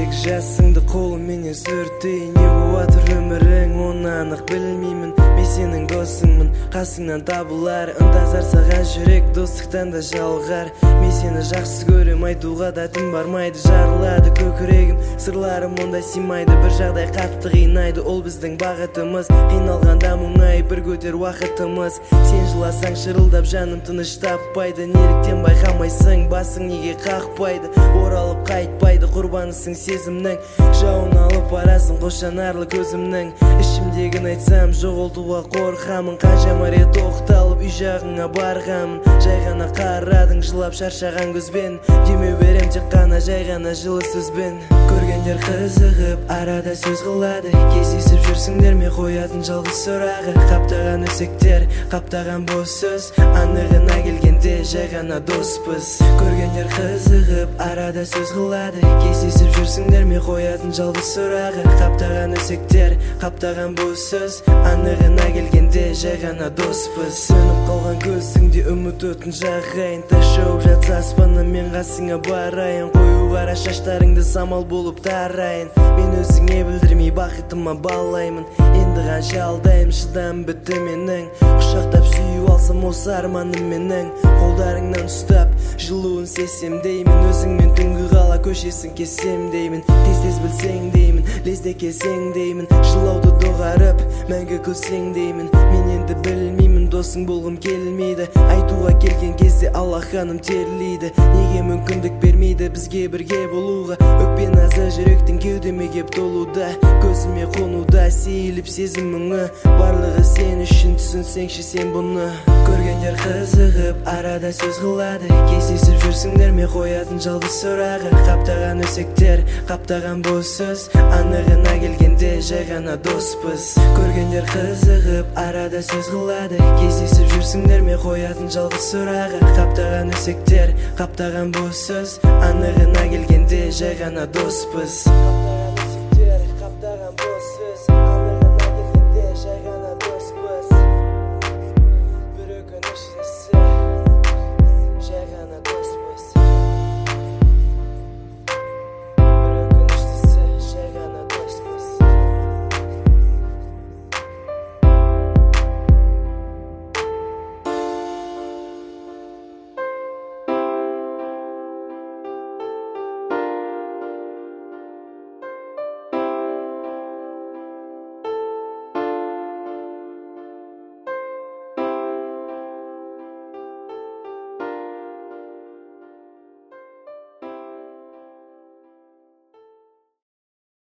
сегіз жасыңды қолыммен сүртейін. Не болатыр өмірің, оны анық білмеймін. Мен сенің досыңмын, қасыңнан табылар. Ынтазар саған жүрек, достықтан да жалғар. Мен сені жақсы көрем, айтуға да тым бармайды. Жарылады көкірегім, сырларым онда симайды. Бір жағдай қатты қинайды, ол біздің бағытымыз. Қиналғанда мұңай, бір көтер уақытымыз. Сен жыласаң шырылдап, жаным тыныш таппайды. Неліктен байқамайсың, басың неге қақпайды? Оралып қайтпайды, құрбанысың сезімнің. Жауын алып барасың, қошанарлы көзімнің. Ішімдегін айтсам, жоғалтуға қорқамын. Қаншама рет тоқталып, үй жағыңа барғам. Жай ғана қарадың, жылап шаршаған көзбен. Демеу берем тек қана, жай ғана жылы сөзбен. Көргендер қызығып, арада сөз қылады. Кездесіп жүрсіңдер ме, қоятын жалғыз сұрағы. Қаптаған өсектер, қаптаған бос сөз. Анығына келгенде жай ғана доспыз. Көргендер қызығып, арада сөз қылады. Кездесіп жүрсіңдер ме, қоятын жалғыз сұрағы. Қаптаған өсектер, қаптаған бос сөз. Анығына келгенде жай ғана доспыз. Сөніп қалған көзіңде үміт өтін жағайын. Тас жауып жатса аспаннан, мен қасыңа барайын. Қою қара шаштарыңды самал болып тарайын. Мен өзіңе білдірмей бақытыма балаймын. Енді қанша алдайым, шыдам бітті менің. Құшақтап сүйіп алсам осы арманым менің. Қолдарыңнан ұстап жылуын сезсем деймін. Өзіңмен түнгі қала көшесін кесем деймін. Тез білсең деймін, лезде келсең деймін. Жылауды доғарып мәңгі күлсең деймін. Мен енді білмеймін, досың болғым келмейді. Айтуға келген кезде Аллах ханым терлейді. Неге мүмкіндік бермейді бізге бірге болуға? Өкпе назы жүректің кеудеме кеп толуда. Көзіме қонуда сейіліп сезім мұңы. Барлығы сен үшін, түсінсеңші сен бұны. Көргендер қызығып, арада сөз қылады. Кездесіп жүрсіңдер ме, қоятын жалғыз сұрағы. Қаптаған өсектер, қаптаған бос сөз. Анығына келгенде жай ғана доспыз. Көргендер қызығып, арада сөз қылады. Кездесіп жүрсіңдер ме, қоятын жалғыз сұрағы. Қаптаған өсектер, қаптаған бос сөз. Анығына келгенде жай ғана доспыз. Қаптаған өсектер, қаптаған бос сөз. Анығына келгенде жай ғана доспыз. Бір өкініш есі, жай ғана доспыз.